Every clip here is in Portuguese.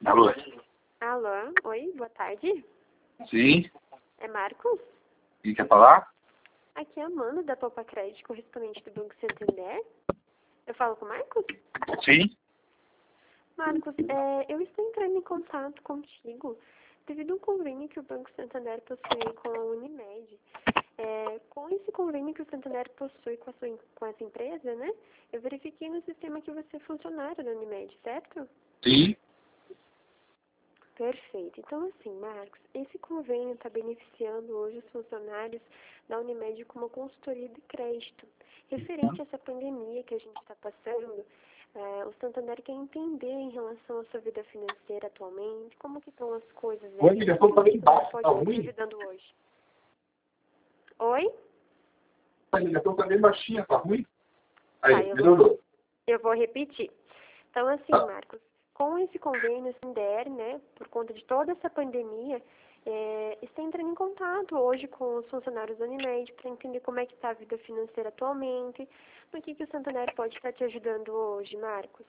Alô? Alô, oi, boa tarde. Sim? É Marcos? E quer falar? Aqui é a Amanda da Poupa Crédito, correspondente do Banco Santander. Eu falo com o Marcos? Sim? Marcos, eu estou entrando em contato contigo devido a um convênio que o Banco Santander possui com a Unimed. Com esse convênio que o Santander possui com essa empresa, né? Eu verifiquei no sistema que você é funcionário da Unimed, certo? Sim? Perfeito. Então, assim, Marcos, esse convênio está beneficiando hoje os funcionários da Unimed com uma consultoria de crédito. Referente a essa pandemia que a gente está passando, o Santander quer entender em relação à sua vida financeira atualmente, como que estão as coisas aí, Oi, amiga, como que o falei Santander embaixo, pode tá estar te ruim? ajudando hoje. Oi? A ligação tá bem baixinha, tá ruim? Tá, Aí, melhorou. eu vou repetir. Então, assim, Tá. Marcos, com esse convênio Santander, né, por conta de toda essa pandemia, está entrando em contato hoje com os funcionários da Unimed para entender como é que está a vida financeira atualmente, no que o Santander pode estar te ajudando hoje, Marcos.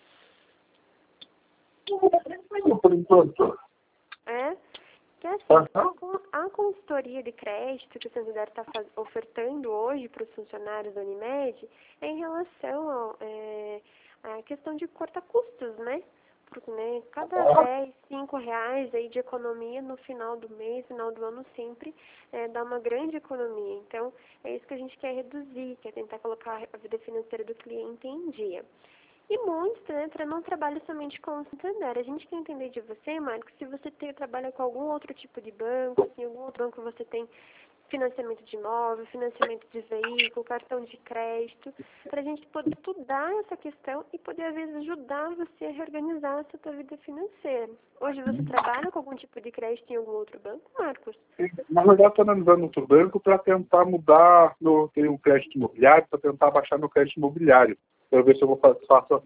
Por enquanto. Que assim, a consultoria de crédito que o Santander está ofertando hoje para os funcionários da Unimed é em relação à questão de cortar custos, né? Porque, né, cada 10, 5 reais aí de economia no final do mês, final do ano, sempre dá uma grande economia. Então, é isso que a gente quer reduzir, quer tentar colocar a vida financeira do cliente em dia. E muitos, né, não trabalham somente com o Santander. A gente quer entender de você, Marcos, se você trabalha com algum outro tipo de banco, se em algum outro banco você tem financiamento de imóvel, financiamento de veículo, cartão de crédito, para a gente poder estudar essa questão e poder, às vezes, ajudar você a reorganizar a sua vida financeira. Hoje você trabalha com algum tipo de crédito em algum outro banco, Marcos? Na verdade, estou analisando outro banco para tentar mudar tenho um crédito imobiliário, para tentar baixar meu crédito imobiliário. Quero ver se eu faço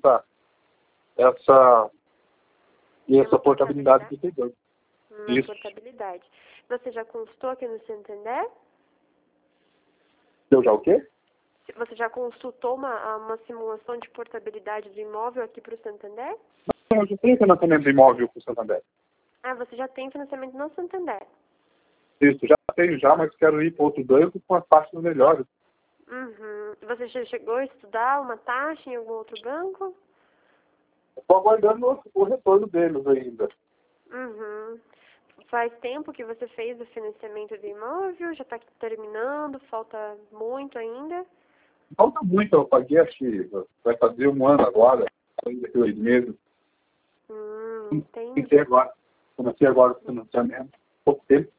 essa portabilidade que tem banco. Isso. Portabilidade. Você já consultou aqui no Santander? Deu já o quê? Você já consultou uma simulação de portabilidade do imóvel aqui para o Santander? Não, eu já tenho financiamento de imóvel com o Santander. Ah, você já tem financiamento no Santander? Isso, já tenho já, mas quero ir para outro banco com as taxas melhores. Uhum. Você já chegou a estudar uma taxa em algum outro banco? Estou aguardando o retorno deles ainda. Uhum. Faz tempo que você fez o financiamento do imóvel? Já está terminando? Falta muito ainda? Falta muito, eu paguei, acho que vai fazer um ano agora, ainda 2 meses. Entendi. Comecei agora o financiamento, pouco tempo.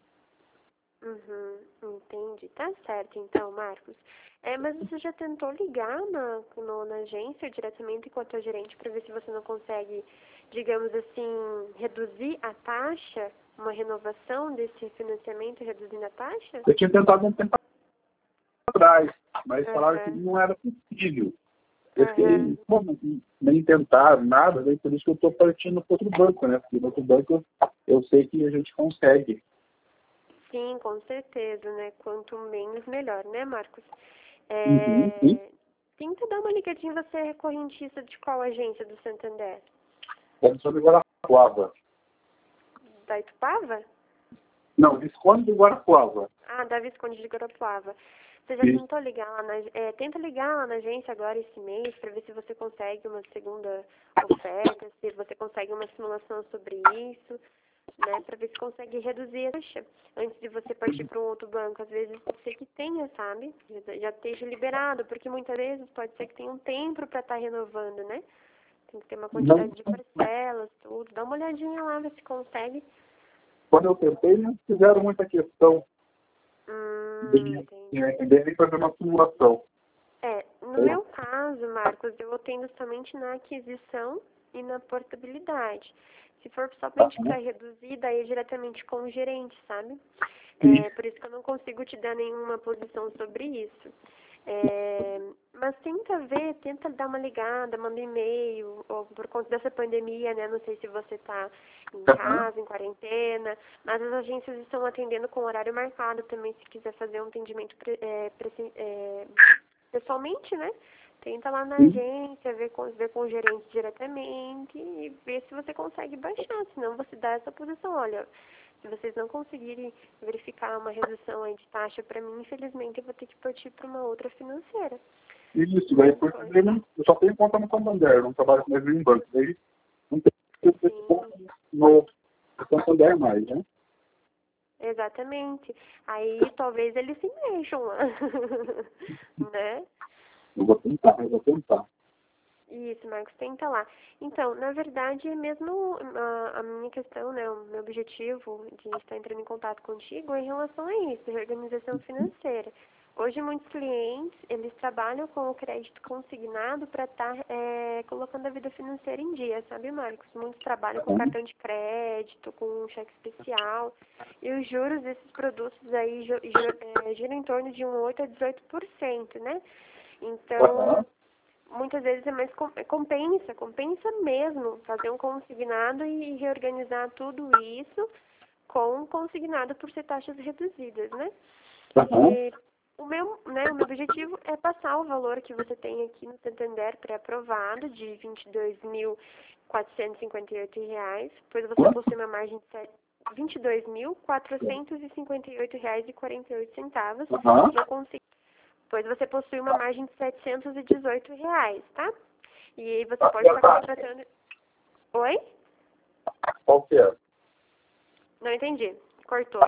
Entendi. Tá certo, então, Marcos. Mas você já tentou ligar na agência diretamente com a tua gerente para ver se você não consegue, digamos assim, reduzir a taxa, uma renovação desse financiamento reduzindo a taxa? Eu tinha tentado um tempo atrás, mas falaram que não era possível. Eu fiquei, nem tentar nada, daí por isso que eu estou partindo para outro banco, né? Porque no outro banco eu sei que a gente consegue. Sim, com certeza, né? Quanto menos, melhor, né, Marcos? Sim. Tenta dar uma ligadinha, você é correntista de qual agência do Santander? Eu sou de Guarapuava. Da Itupava? Não, Visconde de Guarapuava. Ah, da Visconde de Guarapuava. Você já tentou ligar lá tenta ligar lá na agência agora esse mês para ver se você consegue uma segunda oferta, se você consegue uma simulação sobre isso, né, para ver se consegue reduzir a taxa antes de você partir para um outro banco. Às vezes pode ser que tenha, sabe? Já esteja liberado, porque muitas vezes pode ser que tenha um tempo para estar renovando, né? Tem que ter uma quantidade de parcelas, tudo. Dá uma olhadinha lá, ver se consegue. Quando eu tentei, não fizeram muita questão de fazer uma simulação. No meu caso, Marcos, eu atendo somente na aquisição e na portabilidade. Se for somente para reduzir, daí é diretamente com o gerente, sabe? Por isso que eu não consigo te dar nenhuma posição sobre isso. Mas tenta dar uma ligada, manda e-mail, ou por conta dessa pandemia, né? Não sei se você está em casa, em quarentena, mas as agências estão atendendo com horário marcado também, se quiser fazer um atendimento pessoalmente, né? Tenta lá na agência, ver com o gerente diretamente e ver se você consegue baixar. Senão você dá essa posição. Olha, se vocês não conseguirem verificar uma redução aí de taxa para mim, infelizmente eu vou ter que partir para uma outra financeira. Isso, daí por problema, eu só tenho conta no Santander, eu não trabalho com em banco. Daí não tem que ter conta no Santander mais, né? Exatamente. Aí talvez eles se mexam lá. Né? Eu vou tentar. Isso, Marcos, tenta lá. Então, na verdade, é mesmo a minha questão, né, o meu objetivo de estar entrando em contato contigo é em relação a isso, reorganização financeira. Hoje, muitos clientes, eles trabalham com o crédito consignado para estar colocando a vida financeira em dia, sabe, Marcos? Muitos trabalham com cartão de crédito, com cheque especial, e os juros desses produtos aí giram em torno de 8 a 18%, né? Então, muitas vezes é mais compensa mesmo fazer um consignado e reorganizar tudo isso com um consignado por ser taxas reduzidas, né? E o meu objetivo é passar o valor que você tem aqui no Santander pré-aprovado de R$ 22.458, pois você possui uma margem de R$ 22.458,48. Eu consigo, pois você possui uma margem de R$ 718, tá? E aí você pode estar contratando... Oi? Qual que é? Não entendi. Cortou.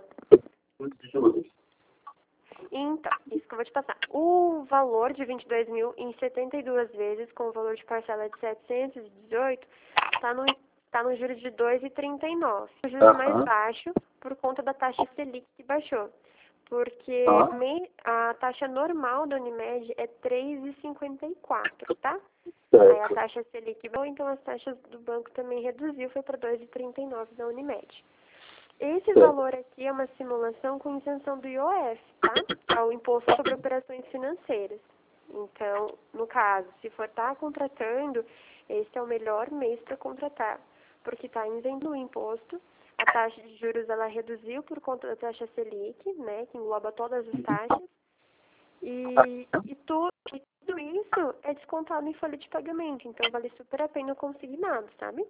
Então, isso que eu vou te passar. O valor de 22 mil em 72 vezes, com o valor de parcela de 718, está no juros de 2,39. O juros mais baixo por conta da taxa Selic que baixou. Porque a taxa normal da Unimed é 3,54, tá? Aí a taxa Selic baixou, então as taxas do banco também reduziu, foi para 2,39 da Unimed. Esse valor aqui é uma simulação com isenção do IOF, tá? É o Imposto sobre Operações Financeiras. Então, no caso, se for estar contratando, esse é o melhor mês para contratar, porque está isento o imposto, a taxa de juros ela reduziu por conta da taxa Selic, né, que engloba todas as taxas, e tudo isso é descontado em folha de pagamento, então vale super a pena o consignado, sabe?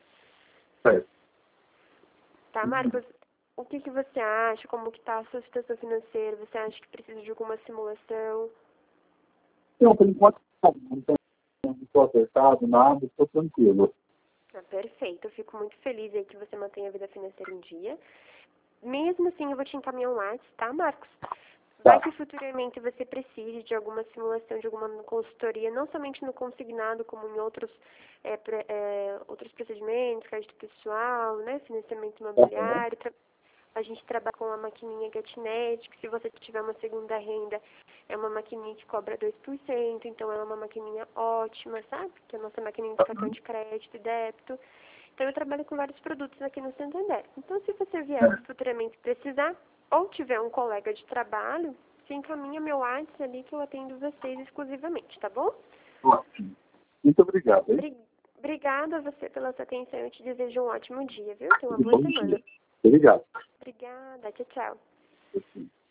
Tá, Marcos? O que você acha? Como que tá a sua situação financeira? Você acha que precisa de alguma simulação? Não, por enquanto não estou apertado, nada, estou tranquilo. Perfeito. Eu fico muito feliz aí que você mantenha a vida financeira em dia. Mesmo assim, eu vou te encaminhar um WhatsApp, tá, Marcos? Vai que futuramente você precise de alguma simulação, de alguma consultoria, não somente no consignado, como em outros procedimentos, crédito pessoal, né, financiamento imobiliário. A gente trabalha com a maquininha GetNet, que se você tiver uma segunda renda, é uma maquininha que cobra 2%, então ela é uma maquininha ótima, sabe? Que é a nossa maquininha de cartão de crédito e débito. Então eu trabalho com vários produtos aqui no Santander. Então se você vier futuramente precisar, ou tiver um colega de trabalho, se encaminha meu WhatsApp ali que eu atendo vocês exclusivamente, tá bom? Ótimo. Muito obrigado. Obrigada a você pela sua atenção. Eu te desejo um ótimo dia, viu? Tenha uma boa semana. Obrigado. Obrigada. Tchau, tchau.